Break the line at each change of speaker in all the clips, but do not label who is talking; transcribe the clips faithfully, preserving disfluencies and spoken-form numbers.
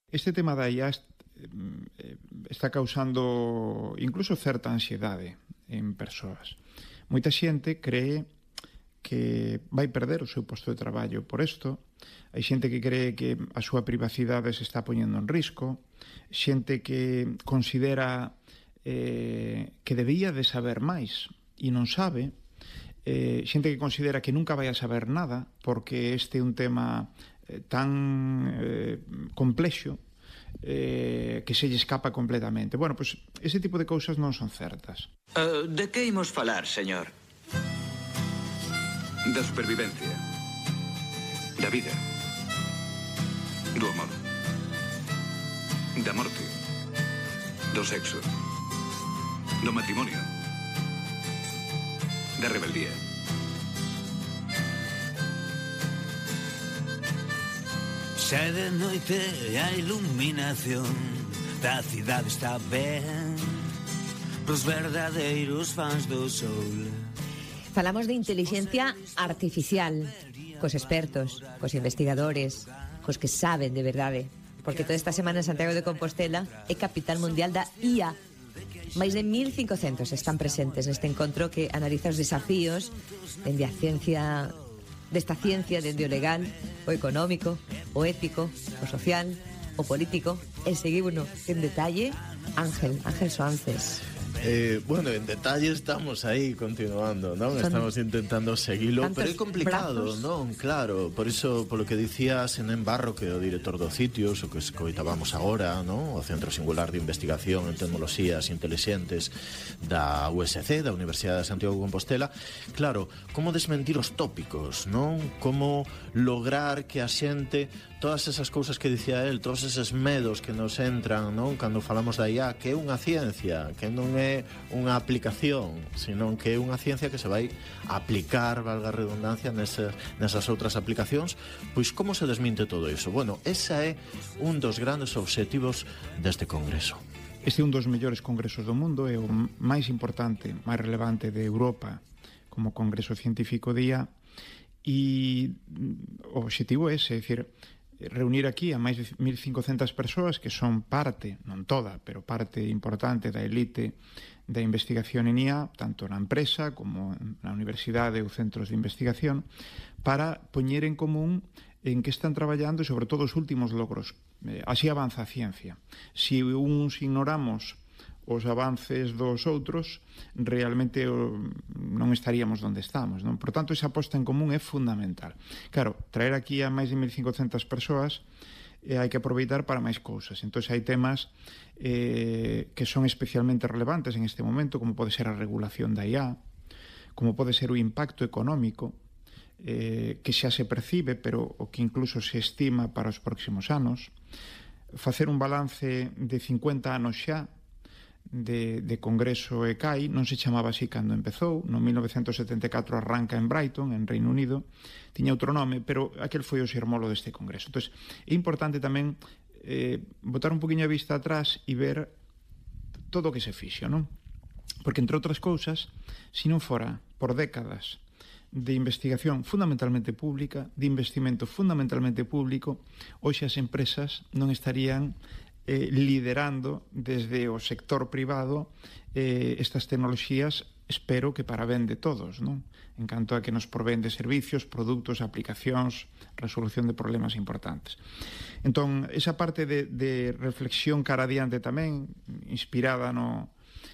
Este tema da I A está causando incluso certa ansiedade en persoas. Moita xente cree que vai perder o seu posto de traballo por isto. Hai xente que cree que a súa privacidade se está poñendo en risco, xente que considera eh, que debía de saber máis e non sabe, eh, xente que considera que nunca vai a saber nada porque este é un tema eh, tan eh, complexo eh, que se lle escapa completamente. Bueno, pois ese tipo de cousas non son certas.
Uh, de que imos falar, señor?
Da supervivencia, da vida, do amor, da morte, do sexo, do matrimonio, da rebeldía.
Xa de noite a iluminación da cidade está ben pros verdadeiros fans do sol.
Falamos de inteligencia artificial, cos expertos, cos investigadores, cos que saben de verdade, porque toda esta semana en Santiago de Compostela é capital mundial da I A. Máis de mil cincocentos están presentes neste encontro que analiza os desafíos dende a ciencia, desta ciencia, dende o legal, o económico, o ético, o social, o político, e seguímonos en detalle Ángel, Ángel Soances.
Eh, bueno, en detalle estamos aí continuando, non? Estamos intentando seguilo, pero é complicado, brazos, non? Claro, por iso, polo que dicía Senén Barro, que é o director do Citios, o que escoitábamos agora, non? O Centro Singular de Investigación en Tecnoloxías Intelixentes da U S C, da Universidade de Santiago de Compostela. Claro, como desmentir os tópicos, non? Como lograr que a xente, todas esas cousas que dicía el, todos eses medos que nos entran, non? Cando falamos da I A, que é unha ciencia, que non é unha aplicación, senón que é unha ciencia que se vai aplicar, valga a redundancia, nesas, nesas outras aplicacións. Pois como se desminte todo iso? Bueno, esa é un dos grandes obxectivos deste congreso.
Este é un dos mellores congresos do mundo, é o máis importante, máis relevante de Europa como congreso científico de I A, e o obxectivo é ese, é dicir, reunir aquí a máis de mil cincocentas persoas que son parte, non toda, pero parte importante da elite da investigación en I A, tanto na empresa como na universidade ou centros de investigación, para poñer en común en que están traballando e sobre todo os últimos logros. Así avanza a ciencia. Se uns ignoramos os avances dos outros, realmente non estaríamos onde estamos, non? Por tanto, esa aposta en común é fundamental. Claro, traer aquí a máis de mil cincocentas persoas eh, hai que aproveitar para máis cousas. Entón, hai temas eh, que son especialmente relevantes en este momento, como pode ser a regulación da I A, como pode ser o impacto económico, eh, que xa se percibe, pero o que incluso se estima para os próximos anos, facer un balance de cincuenta anos xa, De, de Congreso E C A I, non se chamaba así cando empezou, no mil novecentos setenta e catro arranca en Brighton, en Reino Unido, tiña outro nome, pero aquel foi o xermolo deste Congreso. Entón, é importante tamén eh, botar un poquinho a vista atrás e ver todo o que se fixo, non? Porque, entre outras cousas, se non fora por décadas de investigación fundamentalmente pública, de investimento fundamentalmente público, hoxe as empresas non estarían Eh, liderando desde o sector privado eh, estas tecnoloxías, espero que para ben de todos, non? En canto a que nos provén de servicios, produtos, aplicacións, resolución de problemas importantes. Entón, esa parte de, de reflexión cara adiante tamén, inspirada no,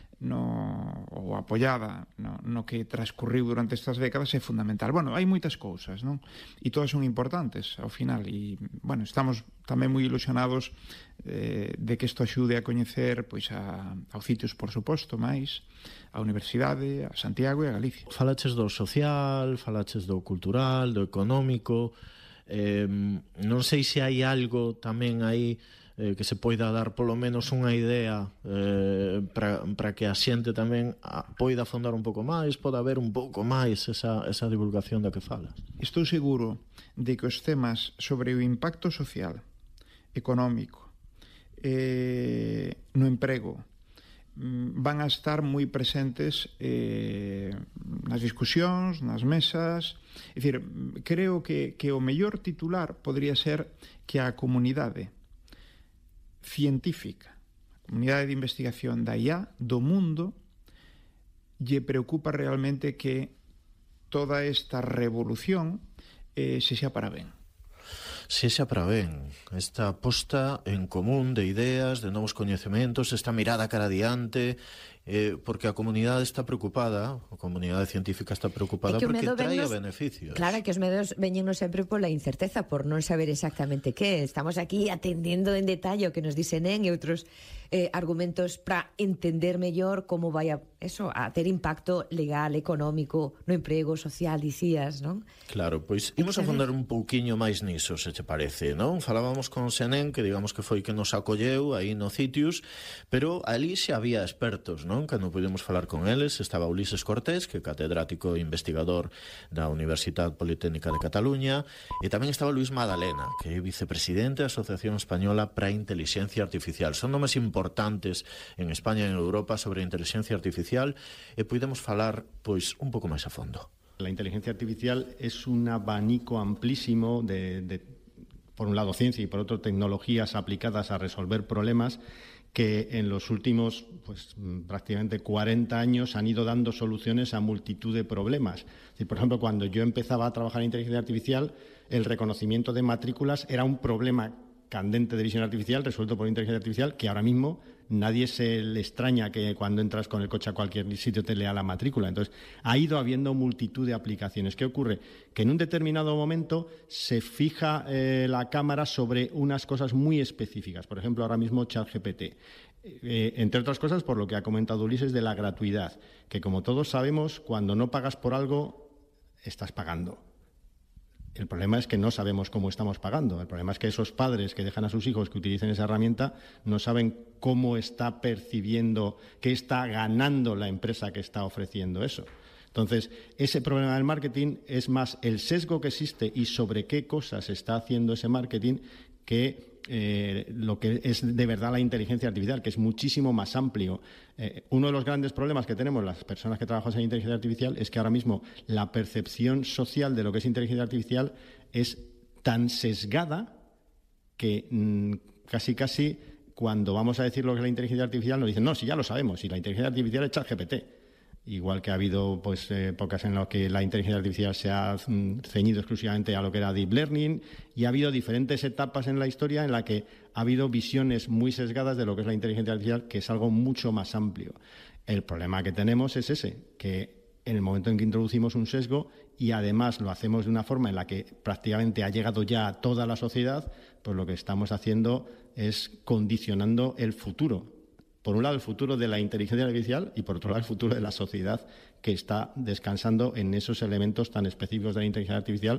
no ou apoiada no, no que transcurriu durante estas décadas, é fundamental. Bueno, hai moitas cousas, non? E todas son importantes ao final, e, bueno, estamos tamén moi ilusionados eh, de que isto axude a coñecer pois a, aos sitios, por suposto, máis a Universidade, a Santiago e a Galicia.
Falaches do social, falaches do cultural, do económico, eh, non sei se hai algo tamén aí eh, que se poida dar polo menos unha idea eh, para que a xente tamén a, poida afondar un pouco máis, poda haber un pouco máis esa, esa divulgación da que falas.
Estou seguro de que os temas sobre o impacto social, económico, eh, no emprego, van a estar moi presentes eh, nas discusións, nas mesas. É dicir, creo que, que o mellor titular podría ser que a comunidade científica, a comunidade de investigación da I A do mundo, lle preocupa realmente que toda esta revolución eh, se xa para ben.
Se xa para ben, esta posta en común de ideas, de novos coñecementos, esta mirada cara adiante, eh, porque a comunidade está preocupada, a comunidade científica está preocupada porque trae vennos, beneficios.
Claro, que os medos veñenos sempre pola incerteza, por non saber exactamente que. Estamos aquí atendendo en detalle o que nos dicen en e outros eh, argumentos para entender mellor como vai a, eso, a ter impacto legal, económico, no emprego, social, dicías, non?
Claro, pois imos a fondar un pouquiño máis niso, se che parece, non? Falábamos con Senén, que digamos que foi que nos acolleu aí no Citius, pero ali xa había expertos, non? Cando pudemos falar con eles, estaba Ulises Cortés, que é catedrático e investigador da Universidade Politécnica de Cataluña, e tamén estaba Luis Madalena, que é vicepresidente da Asociación Española para a Inteligencia Artificial. Son nomes importantes en España e en Europa sobre a inteligencia artificial, e pudemos falar, pois, un pouco máis a fondo.
La inteligencia artificial es un abanico amplísimo de, de, por un lado, ciencia y por otro, tecnologías aplicadas a resolver problemas que en los últimos, pues, prácticamente cuarenta años han ido dando soluciones a multitud de problemas. Es decir, por ejemplo, cuando yo empezaba a trabajar en inteligencia artificial, el reconocimiento de matrículas era un problema candente de visión artificial resuelto por inteligencia artificial, que ahora mismo nadie se le extraña que cuando entras con el coche a cualquier sitio te lea la matrícula. Entonces, ha ido habiendo multitud de aplicaciones. ¿Qué ocurre? Que en un determinado momento se fija eh, la cámara sobre unas cosas muy específicas. Por ejemplo, ahora mismo ChatGPT. Eh, entre otras cosas, por lo que ha comentado Ulises, de la gratuidad. Que, como todos sabemos, cuando no pagas por algo, estás pagando. El problema es que no sabemos cómo estamos pagando. El problema es que esos padres que dejan a sus hijos que utilicen esa herramienta no saben cómo está percibiendo, qué está ganando la empresa que está ofreciendo eso. Entonces, ese problema del marketing es más el sesgo que existe y sobre qué cosas está haciendo ese marketing que eh, lo que es de verdad la inteligencia artificial, que es muchísimo más amplio. Eh, uno de los grandes problemas que tenemos las personas que trabajamos en inteligencia artificial es que ahora mismo la percepción social de lo que es inteligencia artificial es tan sesgada que mmm, casi casi cuando vamos a decir lo que es la inteligencia artificial nos dicen, no, si ya lo sabemos, si la inteligencia artificial es ChatGPT. Igual que ha habido pues, épocas en las que la inteligencia artificial se ha mm, ceñido exclusivamente a lo que era Deep Learning, y ha habido diferentes etapas en la historia en la que ha habido visiones muy sesgadas de lo que es la inteligencia artificial, que es algo mucho más amplio. El problema que tenemos es ese, que en el momento en que introducimos un sesgo y además lo hacemos de una forma en la que prácticamente ha llegado ya a toda la sociedad, pues lo que estamos haciendo es condicionando el futuro. Por un lado, el futuro de la inteligencia artificial y, por otro lado, el futuro de la sociedad que está descansando en esos elementos tan específicos de la inteligencia artificial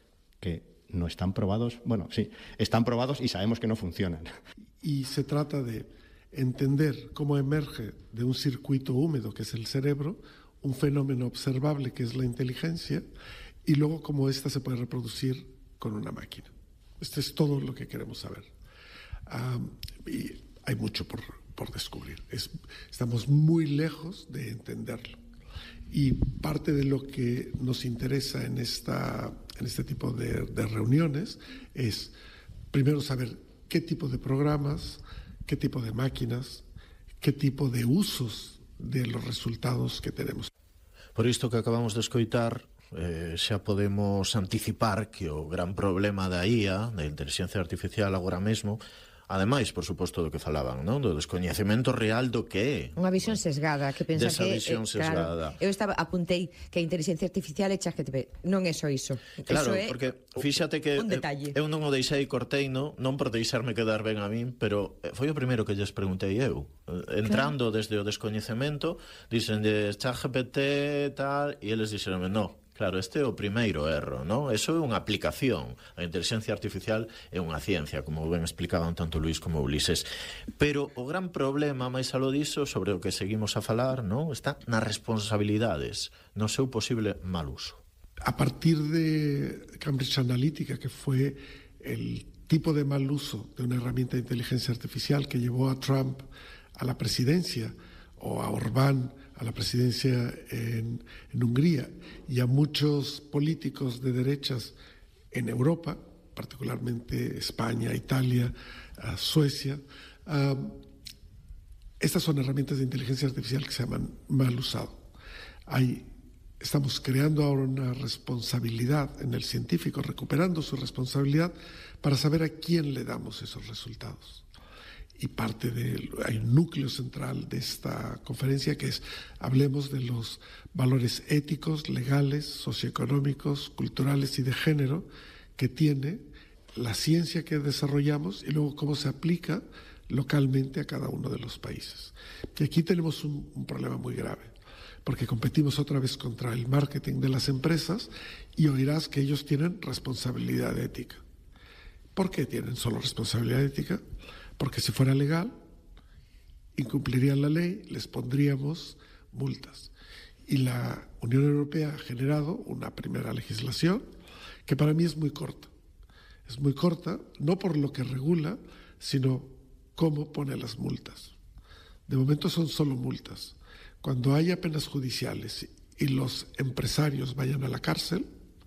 que no están probados. Bueno, sí, están probados y sabemos que no funcionan.
Y se trata de entender cómo emerge de un circuito húmedo, que es el cerebro, un fenómeno observable, que es la inteligencia, y luego cómo ésta se puede reproducir con una máquina. Esto es todo lo que queremos saber. Um, y hay mucho por... por descubrir. Es, estamos muy lejos de entenderlo. Y parte de lo que nos interesa en, esta, en este tipo de, de reuniones es, primero, saber qué tipo de programas, qué tipo de máquinas, qué tipo de usos de los resultados que tenemos.
Por isto que acabamos de escoitar, eh, xa podemos anticipar que o gran problema da I A, da inteligencia artificial agora mesmo, ademais, por suposto, do que falaban, non? Do descoñecemento real do que é.
Unha visión sesgada, que pensa
Desa
que...
visión
eh,
sesgada.
Claro, eu estaba, apuntei que a inteligencia artificial é ChatGPT. Non é só iso.
Claro,
iso é
porque fíxate que
un detalle.
Eu non o deixei corteino, non por deixarme quedar ben a min, pero foi o primeiro que lles preguntei eu. Entrando claro. Desde o descoñecemento, dicen de ChatGPT tal, e eles dixeronme, no. Claro, este é o primeiro erro, non? Eso é unha aplicación. A inteligencia artificial é unha ciencia, como ben explicaban tanto Luís como Ulises. Pero o gran problema, máis aló diso, sobre o que seguimos a falar, non? Está nas responsabilidades, no seu posible mal uso.
A partir de Cambridge Analytica, que fue el tipo de mal uso de una herramienta de inteligencia artificial que llevó a Trump a la presidencia, o a Orbán a la presidencia en, en Hungría, y a muchos políticos de derechas en Europa, particularmente España, Italia, Suecia, Um, estas son herramientas de inteligencia artificial que se llaman mal usado. Hay, estamos creando ahora una responsabilidad en el científico, recuperando su responsabilidad para saber a quién le damos esos resultados. Y parte de, hay un núcleo central de esta conferencia que es, hablemos de los valores éticos, legales, socioeconómicos, culturales y de género que tiene la ciencia que desarrollamos y luego cómo se aplica localmente a cada uno de los países. Y aquí tenemos un, un problema muy grave, porque competimos otra vez contra el marketing de las empresas y oirás que ellos tienen responsabilidad ética. ¿Por qué tienen solo responsabilidad ética? Porque si fuera legal, incumplirían la ley, les pondríamos multas. Y la Unión Europea ha generado una primera legislación que para mí es muy corta. Es muy corta, no por lo que regula, sino cómo pone las multas. De momento son solo multas. Cuando haya penas judiciales y los empresarios vayan a la cárcel,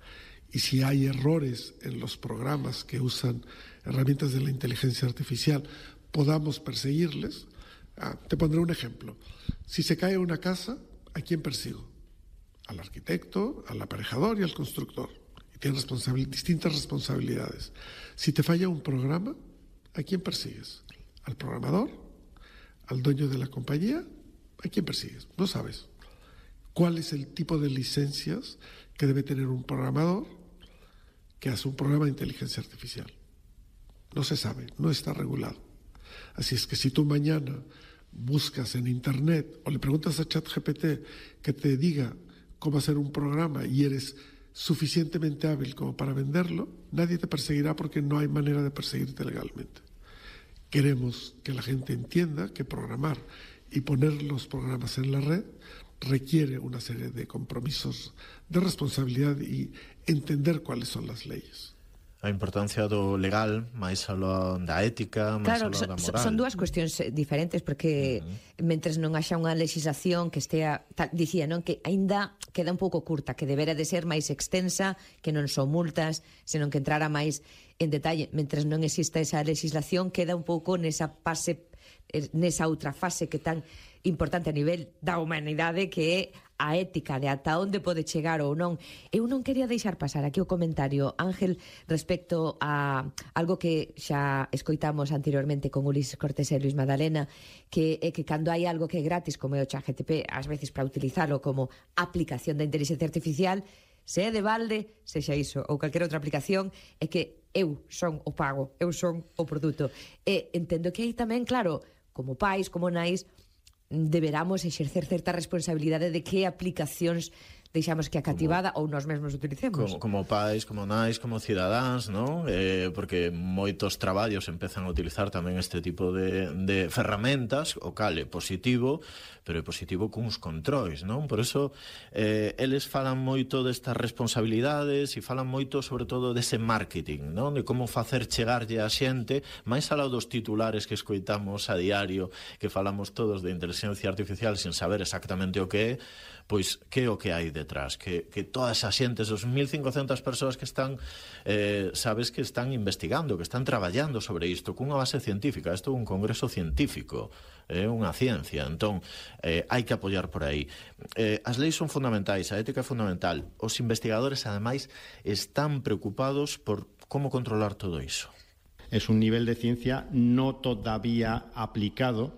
y si hay errores en los programas que usan herramientas de la inteligencia artificial, podamos perseguirles. Ah, te pondré un ejemplo. Si se cae una casa, ¿a quién persigo? Al arquitecto, al aparejador y al constructor. Y tienen responsabil- distintas responsabilidades. Si te falla un programa, ¿a quién persigues? ¿Al programador? ¿Al dueño de la compañía? ¿A quién persigues? No sabes. ¿Cuál es el tipo de licencias que debe tener un programador que hace un programa de inteligencia artificial? No se sabe, no está regulado. Así es que si tú mañana buscas en internet o le preguntas a ChatGPT que te diga cómo hacer un programa y eres suficientemente hábil como para venderlo, nadie te perseguirá porque no hay manera de perseguirte legalmente. Queremos que la gente entienda que programar y poner los programas en la red requiere una serie de compromisos de responsabilidad y entender cuáles son las leyes.
A importancia do legal, máis aló da ética, máis
claro,
aló da moral.
Son dúas cuestións diferentes, porque uh-huh. mentres non haxa unha legislación que estea, tal, dicía, non, que aínda queda un pouco curta, que debera de ser máis extensa, que non son multas, senón que entrara máis en detalle. Mentres non exista esa legislación, queda un pouco nesa fase, nesa outra fase que tan importante a nivel da humanidade, que é a ética de ata onde pode chegar ou non. Eu non quería deixar pasar aquí o comentario, Ángel, respecto a algo que xa escoitamos anteriormente con Ulises Cortés e Luis Madalena, que é que cando hai algo que é gratis, como é o ChatGPT, ás veces para utilizalo como aplicación da inteligencia artificial, se é de balde, sexa iso, ou calquera outra aplicación, é que eu son o pago, eu son o produto. E entendo que aí tamén, claro, como pais, como nais, deberamos exercer certa responsabilidade de que aplicacións deixamos que a cativada como, ou nós mesmos utilicemos.
Como, como pais, como nais, como cidadáns, non? Eh, porque moitos traballos empezan a utilizar tamén este tipo de, de ferramentas, o cal é positivo, pero é positivo cuns controis, non? Por eso, eh, eles falan moito destas responsabilidades e falan moito, sobre todo, dese marketing, non? De como facer chegarlle a xente, máis alá dos titulares que escoitamos a diario, que falamos todos de inteligencia artificial sin saber exactamente o que é, pois que é o que hai detrás, que, que todas as xentes, os mil cincocentas persoas que están, eh, sabes que están investigando, que están traballando sobre isto, cunha base científica. Isto é un congreso científico, é unha ciencia, entón eh, hai que apoiar por aí. Eh, as leis son fundamentais, a ética é fundamental. Os investigadores, ademais, están preocupados por como controlar todo iso.
Es un nivel de ciencia no todavía aplicado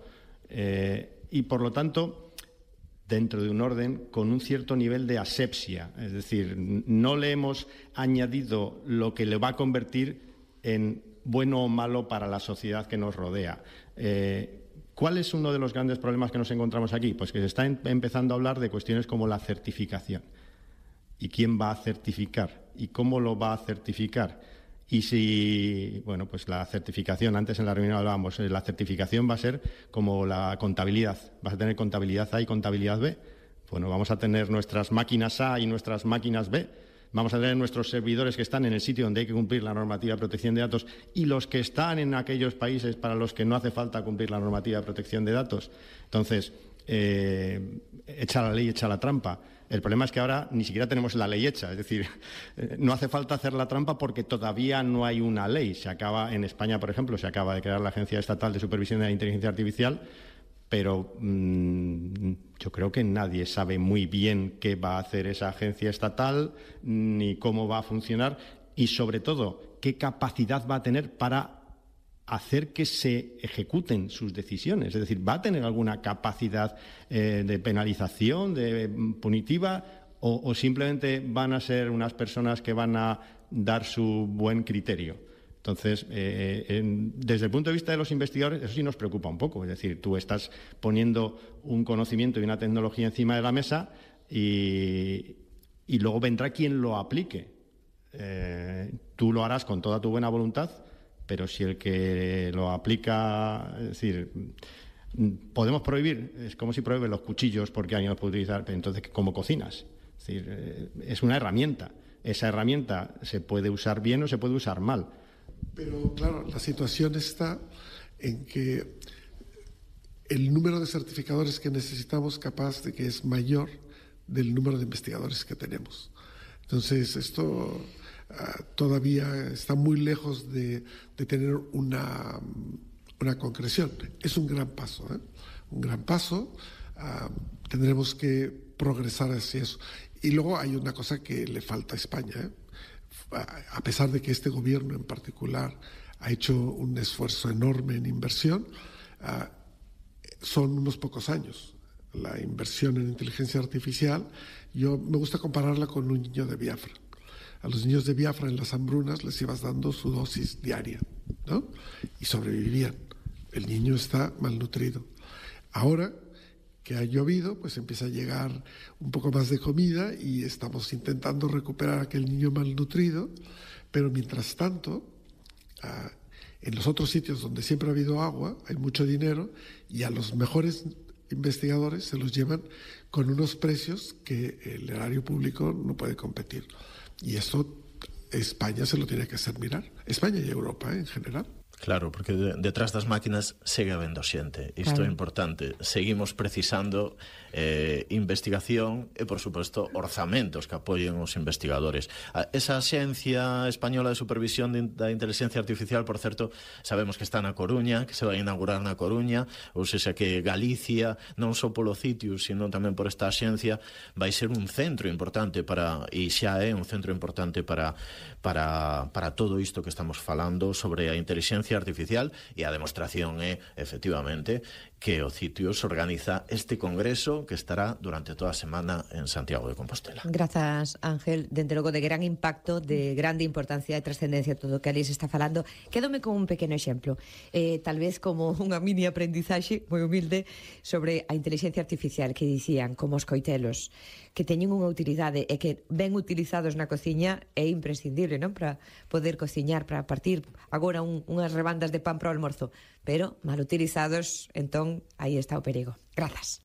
eh, y, por lo tanto, dentro de un orden con un cierto nivel de asepsia. Es decir, no le hemos añadido lo que le va a convertir en bueno o malo para la sociedad que nos rodea. Eh, ¿Cuál es uno de los grandes problemas que nos encontramos aquí? Pues que se está em- empezando a hablar de cuestiones como la certificación. ¿Y quién va a certificar? ¿Y cómo lo va a certificar? Y si, bueno, pues la certificación, antes en la reunión hablábamos, la certificación va a ser como la contabilidad. Vas a tener contabilidad A y contabilidad B. Bueno, vamos a tener nuestras máquinas A y nuestras máquinas B. Vamos a tener nuestros servidores que están en el sitio donde hay que cumplir la normativa de protección de datos y los que están en aquellos países para los que no hace falta cumplir la normativa de protección de datos. Entonces, eh, echa la ley, echa la trampa. El problema es que ahora ni siquiera tenemos la ley hecha, es decir, no hace falta hacer la trampa porque todavía no hay una ley. Se acaba, en España, por ejemplo, se acaba de crear la Agencia Estatal de Supervisión de la Inteligencia Artificial, pero mmm, yo creo que nadie sabe muy bien qué va a hacer esa agencia estatal, ni cómo va a funcionar y, sobre todo, qué capacidad va a tener para hacer que se ejecuten sus decisiones. Es decir, ¿va a tener alguna capacidad eh, de penalización, de punitiva, o, o simplemente van a ser unas personas que van a dar su buen criterio? Entonces, eh, en, desde el punto de vista de los investigadores, eso sí nos preocupa un poco. Es decir, tú estás poniendo un conocimiento y una tecnología encima de la mesa y, y luego vendrá quien lo aplique. Eh, tú lo harás con toda tu buena voluntad, pero si el que lo aplica, es decir, podemos prohibir, es como si prohíben los cuchillos porque alguien los puede utilizar, pero entonces, ¿cómo cocinas? Es decir, es una herramienta. Esa herramienta se puede usar bien o se puede usar mal.
Pero, claro, la situación está en que el número de certificadores que necesitamos capaz de que es mayor del número de investigadores que tenemos. Entonces, esto uh, todavía está muy lejos de, de tener una, una concreción. Es un gran paso, ¿eh? Un gran paso. Uh, tendremos que progresar hacia eso. Y luego hay una cosa que le falta a España, ¿eh? A pesar de que este gobierno en particular ha hecho un esfuerzo enorme en inversión, uh, son unos pocos años. La inversión en inteligencia artificial, yo me gusta compararla con un niño de Biafra. A los niños de Biafra en las hambrunas les ibas dando su dosis diaria, ¿no? Y sobrevivían. El niño está malnutrido. Ahora que ha llovido, pues empieza a llegar un poco más de comida y estamos intentando recuperar a aquel niño malnutrido, pero mientras tanto, uh, en los otros sitios donde siempre ha habido agua, hay mucho dinero y a los mejores investigadores se los llevan con unos precios que el erario público no puede competir. Y esto España se lo tiene que hacer mirar. España y Europa, ¿eh? En general.
Claro, porque de, detrás das máquinas segue habendo xente. Isto claro. É importante. Seguimos precisando eh, investigación e, por suposto, orzamentos que apoyen os investigadores. Esa Axencia Española de Supervisión de, da Inteligencia Artificial, por certo, sabemos que está na Coruña, que se vai inaugurar na Coruña, ou seja que Galicia, non só polo Citius, sino tamén por esta axencia, vai ser un centro importante para, e xa é un centro importante para, para, para todo isto que estamos falando sobre a inteligencia artificial, e a demostración é, efectivamente, que o Citius organiza este congreso que estará durante toda a semana en Santiago de Compostela.
Grazas, Ángel. Dende logo de gran impacto, de grande importancia e trascendencia todo o que ali se está falando. Quédome con un pequeno exemplo, eh, tal vez como unha mini aprendizaxe moi humilde sobre a inteligencia artificial, que dicían, como os coitelos, que teñen unha utilidade e que ben utilizados na cociña é imprescindible, non? Para poder cociñar, para partir agora un, unhas rebandas de pan para o almorzo, pero mal utilizados, entón aí está o perigo. Grazas.